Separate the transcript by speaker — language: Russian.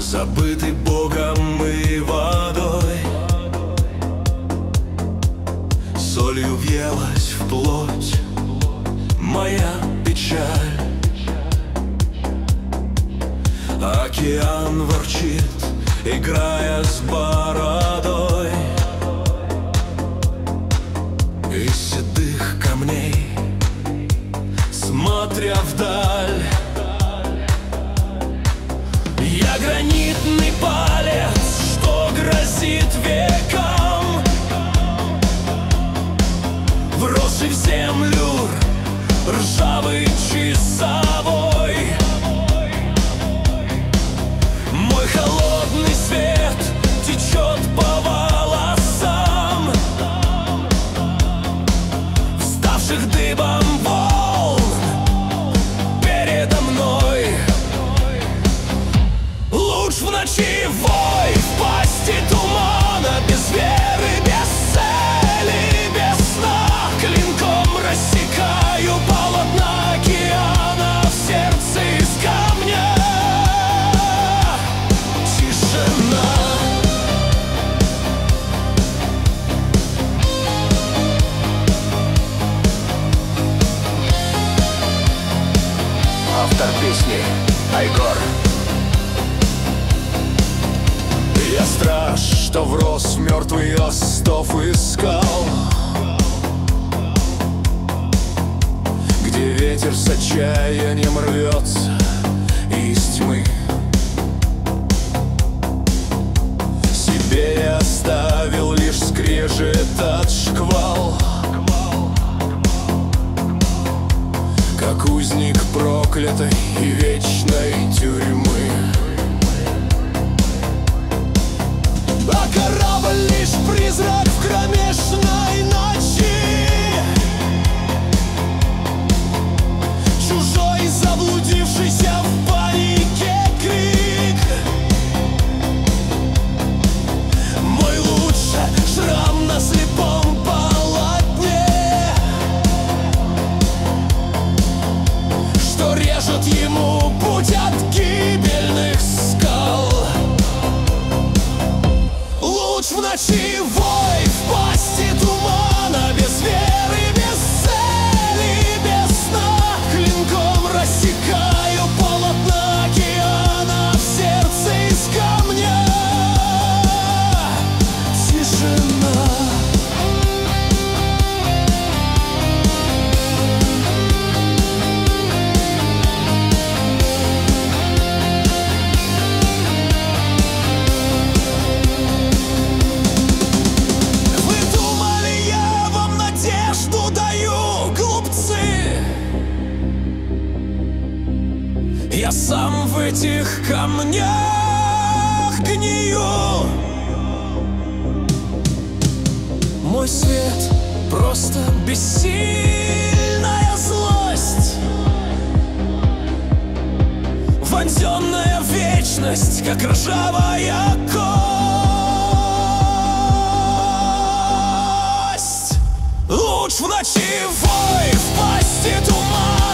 Speaker 1: забытый Богом и водой, солью въелась в плоть моя печаль. Океан ворчит, играя с бородой, из седых камней, смотря вдаль. Я гранитный палец, что грозит векам, вросший в землю ржавый часовой. Мой холодный свет течет по волосам вставших дыбом волн передо мной. Луч в ночи, вой в пасти тумана, без веры, без цели, без сна. Клинком рассекаю полотна океана в сердце из камня. Тишина.
Speaker 2: Автор песни Айгор.
Speaker 1: Я страж, что врос в мертвый остов и скал, где ветер с отчаянием рвется из тьмы. Себе я оставил лишь скрежет от шквал, как узник проклятой и вечной тюрьмы. А корабль лишь призрак в кромешной ночи, чужой, заблудившийся в панике крик. Мой лучший шрам на слепом полотне, что режет ему путь от гибельных скал. Луч в ночи, вой в пасти тумана, без веры, без цели, без сна. Клинком рассекаю полотна океана в сердце из камня. Тишина. Я сам в этих камнях гнию. Мой свет просто бессильная злость, вонзенная в вечность, как ржавая кость. Луч в ночи, вой в пасти тумана,